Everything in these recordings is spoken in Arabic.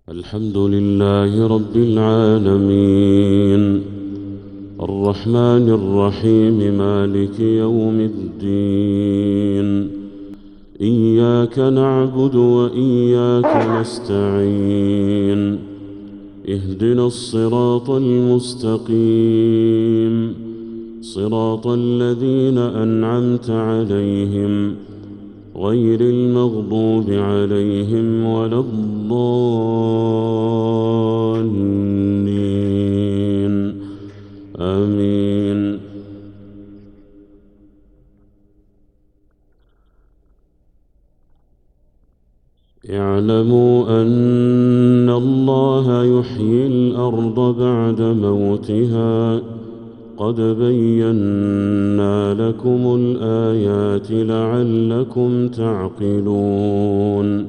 الحمد لله رب العالمين الرحمن الرحيم مالك يوم الدين إياك نعبد وإياك نستعين اهدنا الصراط المستقيم صراط الذين أنعمت عليهم غير المغضوب عليهم ولا الضالين آمين. اعلموا أن الله يحيي الأرض بعد موتها قد بينا لكم الآيات لعلكم تعقلون.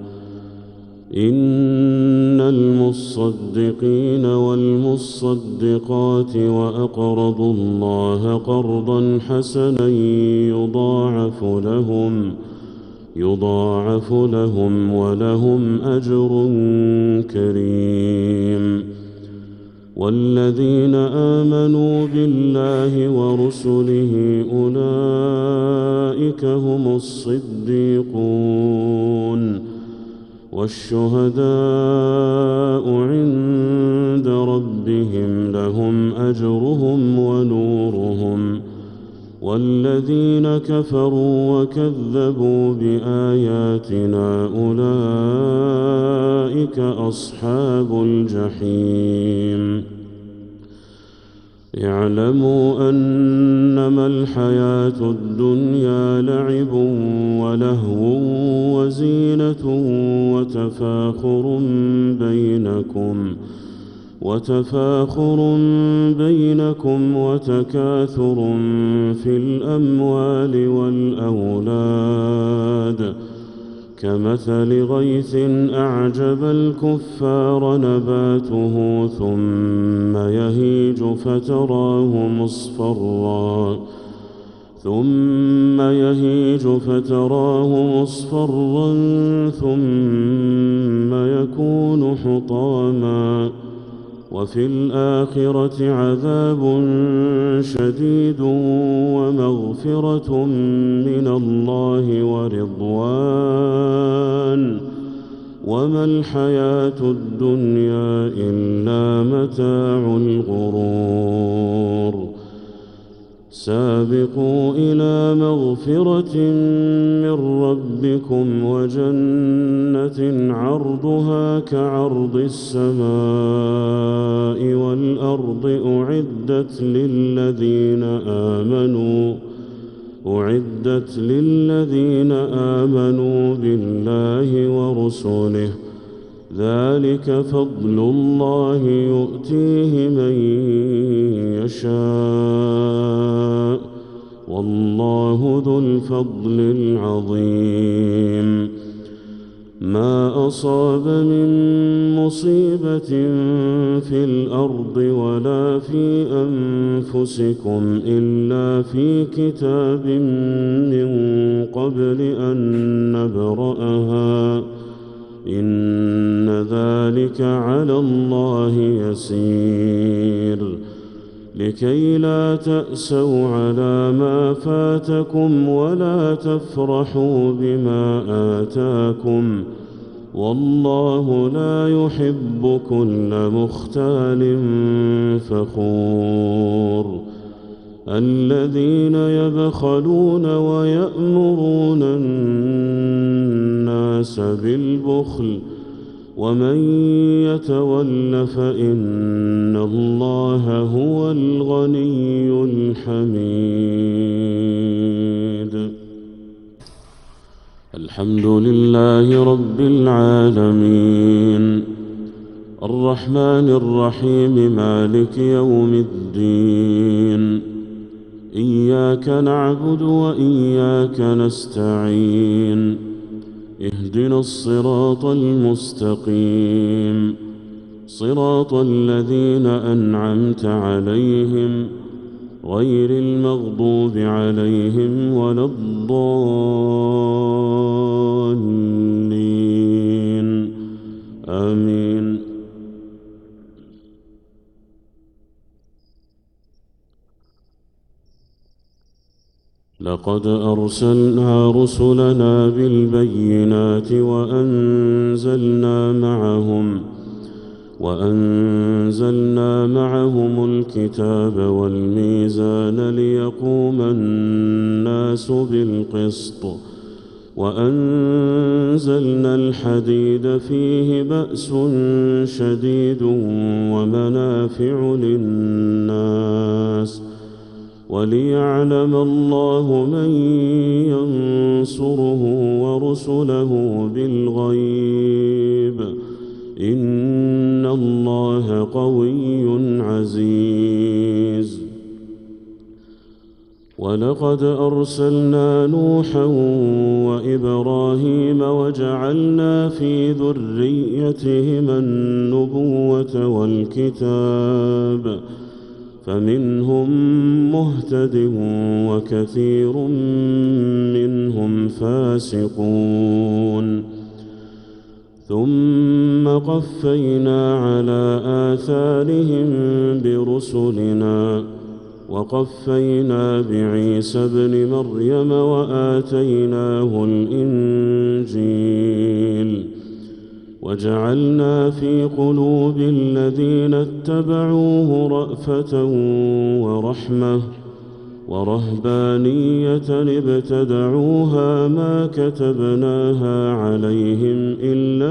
إن المصدقين والمصدقات وأقرضوا الله قرضا حسنا يضاعف لهم ولهم أجر كريم. والذين آمنوا بالله ورسله أولئك هم الصديقون والشهداء عند ربهم لهم أجرهم ونورهم. والذين كفروا وكذبوا بآياتنا أولئك أصحاب الجحيم. اعلموا أنما الحياة الدنيا لعب ولهو وزينة وتفاخر بينكم وتكاثر في الأموال والأولاد كمثل غيث أعجب الكفار نباته ثم يهيج فتراه مصفرا ثم يكون حطاما وفي الآخرة عذاب شديد ومغفرة من الله ورضوان وما الحياة الدنيا إلا متاع الغرور. سابقوا إلى مغفرة من ربكم وجنة عرضها كعرض السماء والأرض أعدت للذين آمنوا بالله ورسله ذلك فضل الله يؤتيه من يشاء والله ذو الفضل العظيم. ما أصاب من مصيبة في الأرض ولا في أنفسكم إلا في كتاب من قبل أن نبرأها إن ذلك على الله يسير. لكي لا تأسوا على ما فاتكم ولا تفرحوا بما آتاكم والله لا يحب كل مختال فخور. الذين يبخلون ويأمرون الناس بالبخل ومن يتول فإن الله هو الغني الحميد. الحمد لله رب العالمين الرحمن الرحيم مالك يوم الدين إياك نعبد وإياك نستعين اهدنا الصراط المستقيم صراط الذين أنعمت عليهم غير المغضوب عليهم ولا الضالين آمين. لقد أرسلنا رسلنا بالبينات وأنزلنا معهم الكتاب والميزان ليقوم الناس بالقسط وأنزلنا الحديد فيه بأس شديد ومنافع للناس وليعلم الله من ينصره ورسله بالغيب إن الله قوي عزيز. ولقد أرسلنا نوحا وإبراهيم وجعلنا في ذريتهما النبوة والكتاب فمنهم مهتد وكثير منهم فاسقون. ثم قفينا على آثارهم برسلنا وقفينا بعيسى ابن مريم وآتيناه الإنجيل وجعلنا في قلوب الذين اتبعوه رأفة ورحمة ورهبانية ابتدعوها ما كتبناها عليهم إلا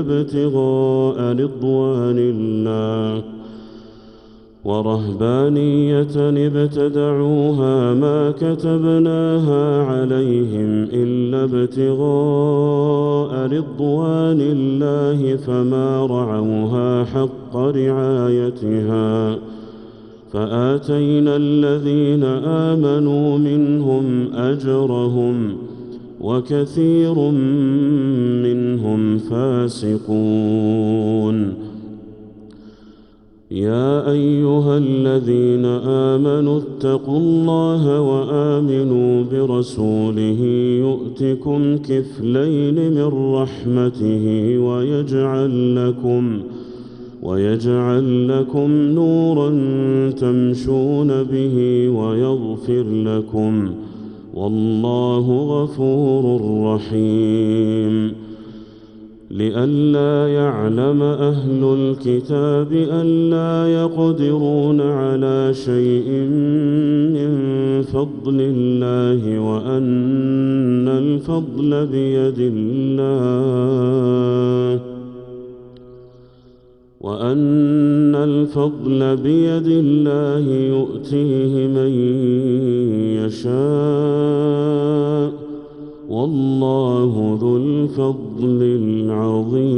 ابتغاء رضوان الله فما رعوها حق رعايتها فآتينا الذين آمنوا منهم أجرهم وكثير منهم فاسقون. يا أيها الذين آمنوا اتقوا الله وآمنوا برسوله يؤتكم كفلين من رحمته ويجعل لكم نورا تمشون به ويغفر لكم والله غفور رحيم. لئلا يعلم أهل الكتاب ألا يقدرون على شيء من فضل الله وأن الفضل بيد الله يؤتيه من يشاء والله ذو الفضل العظيم.